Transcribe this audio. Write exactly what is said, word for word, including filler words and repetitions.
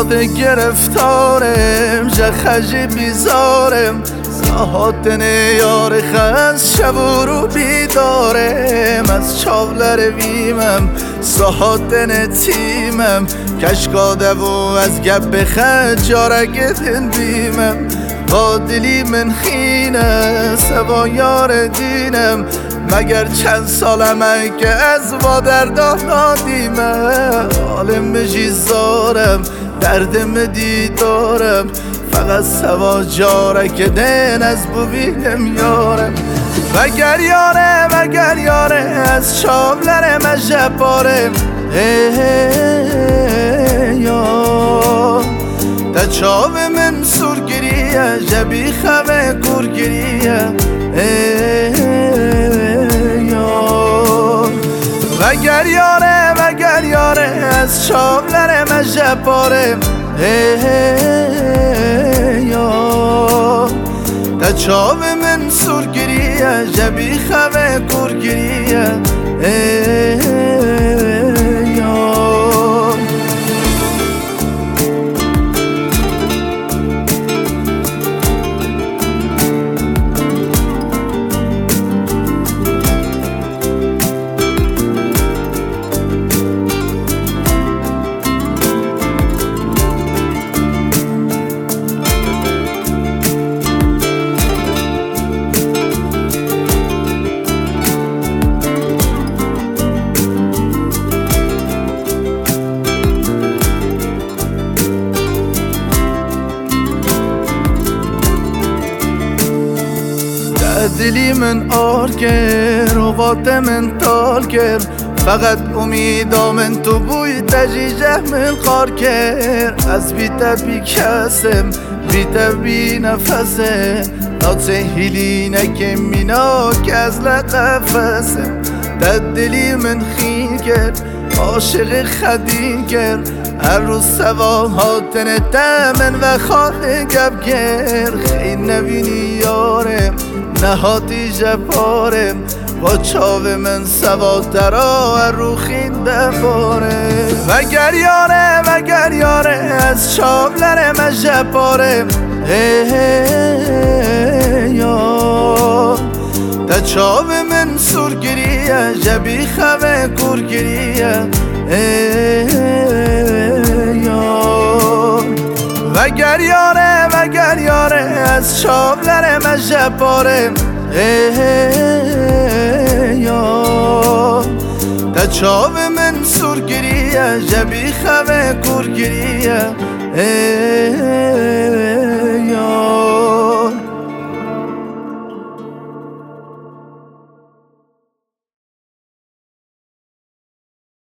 مرده گرفتارم جخجی بیزارم ساحاتن یار خز شب و رو بیدارم از چاولر ویمم ساحاتن تیمم کشکاده و از گپ خج جارگتن بیمم با دلی من خینه سوا یار دینم مگر چند سالمه که از با دردان نادیمه حالم بجی زارم دردم دیدارم فقط سوا جاره که دن از ببینم یارم وگر یاره وگر یاره از شاملر مجباره یا تا چاو من سرگریه جبی خواه گرگریه وگر یاره وگر یاره از شاملر مجباره یا تا چاو من سرگریه جبی خواه گرگریه دلی من آر کرد روات من تال کرد فقط امیدا من تو بوی تجیجه من قار کرد از بیتا بی کسم بیتا بی نفسم ناچه هیلی نکم مینا که از لقفسم دلی من خین کرد عاشق خدین کرد هر روز سوا هاتن تمن و خانه گب کرد خیل نبینی یارم نهاتی جبارم با چاو من سوا ترا رو خینده بارم وگر یاره وگر یاره از چاولر مجبارم یا تا چاو من سرگریه جبی خواه گرگریه وگر یاره وگر یاره از چاولر مجبارم یا تا چاو من سرگریه جبی خواه گرگریه